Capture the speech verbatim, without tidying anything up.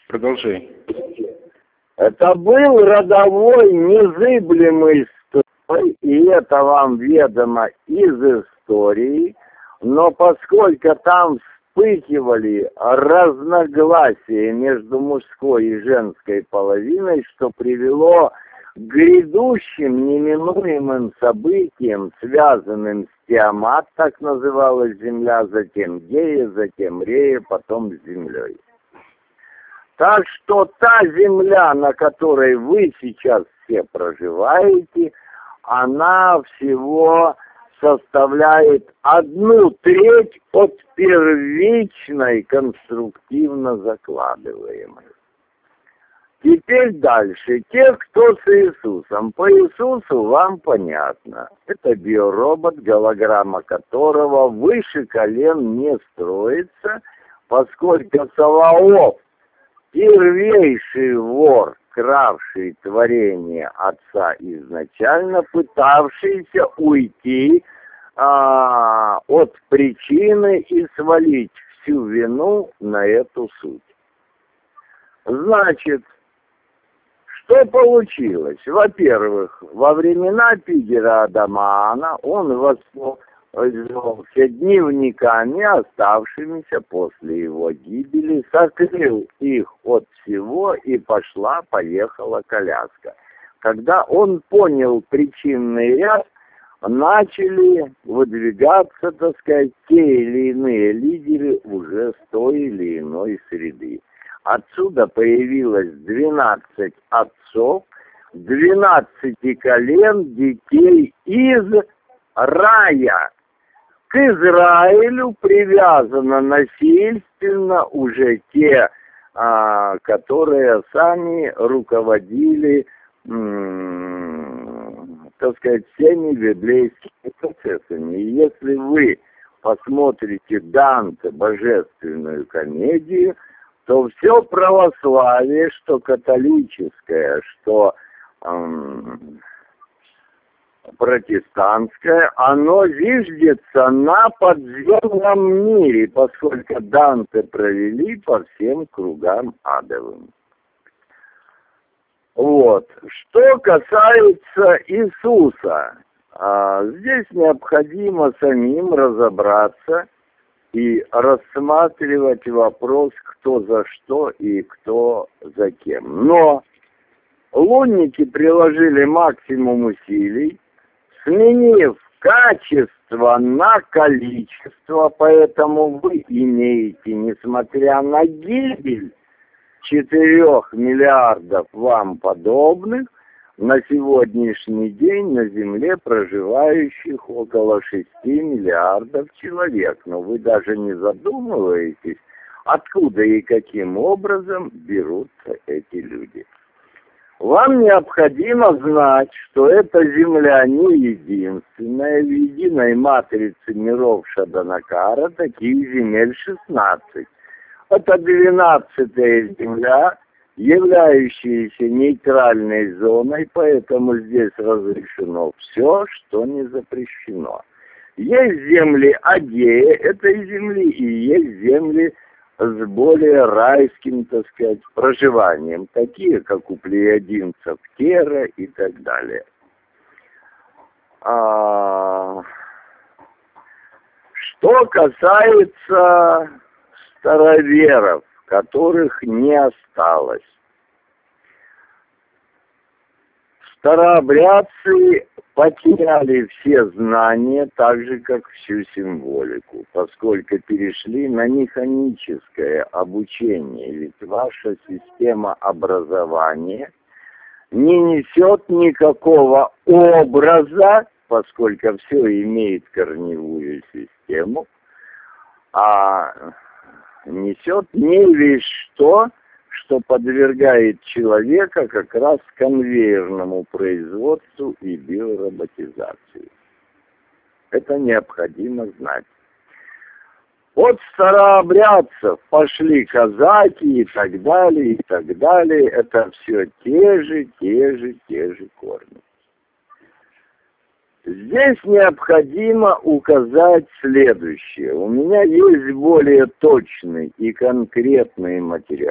Продолжай. Это был родовой незыблемый строй, и это вам ведомо из истории, но поскольку там вспыхивали разногласия между мужской и женской половиной, что привело к грядущим неминуемым событиям, связанным с Тиамат, так называлась земля, затем Гея, затем Рея, потом с землей. Так что та земля, на которой вы сейчас все проживаете, она всего составляет одну треть от первичной конструктивно закладываемой. Теперь дальше. Те, кто с Иисусом. По Иисусу вам понятно. Это биоробот, голограмма которого выше колен не строится, поскольку Саваоф, первейший вор, кравший творение Отца изначально, пытавшийся уйти а, от причины и свалить всю вину на эту суть. Значит, что получилось? Во-первых, во времена Пигера Адамана он воспользовался дневниками, оставшимися после его гибели, сокрыл их от всего, и пошла-поехала коляска. Когда он понял причинный ряд, начали выдвигаться, так сказать, те или иные лидеры уже с той или иной среды. Отсюда появилось двенадцать отцов, двенадцати колен детей из рая. К Израилю привязано насильственно уже те, а, которые сами руководили, м, так сказать, всеми библейскими процессами. И если вы посмотрите Данте «Божественную комедию», то все православие, что католическое, что эм, протестантское, оно зиждется на подземном мире, поскольку Данте провели по всем кругам адовым. Вот. Что касается Иисуса, а, здесь необходимо самим разобраться и рассматривать вопрос, кто за что и кто за кем. Но лунники приложили максимум усилий, сменив качество на количество, поэтому вы имеете, несмотря на гибель четырех миллиардов вам подобных, на сегодняшний день на Земле проживающих около шести миллиардов человек. Но вы даже не задумываетесь, откуда и каким образом берутся эти люди. Вам необходимо знать, что эта Земля не единственная. В единой матрице миров Шаданакара таких земель шестнадцать. Это двенадцатая Земля, являющаяся нейтральной зоной, поэтому здесь разрешено все, что не запрещено. Есть земли Агея этой земли, и есть земли с более райским, так сказать, проживанием, такие, как у плеядинцев Тера и так далее. А... Что касается староверов, которых не осталось. Старообрядцы потеряли все знания, так же, как всю символику, поскольку перешли на механическое обучение. Ведь ваша система образования не несет никакого образа, поскольку все имеет корневую систему, а несет не весь что, что подвергает человека как раз конвейерному производству и биороботизации. Это необходимо знать. От старообрядцев пошли казаки и так далее, и так далее. Это все те же, те же, те же корни. Здесь необходимо указать следующее. У меня есть более точный и конкретный материал.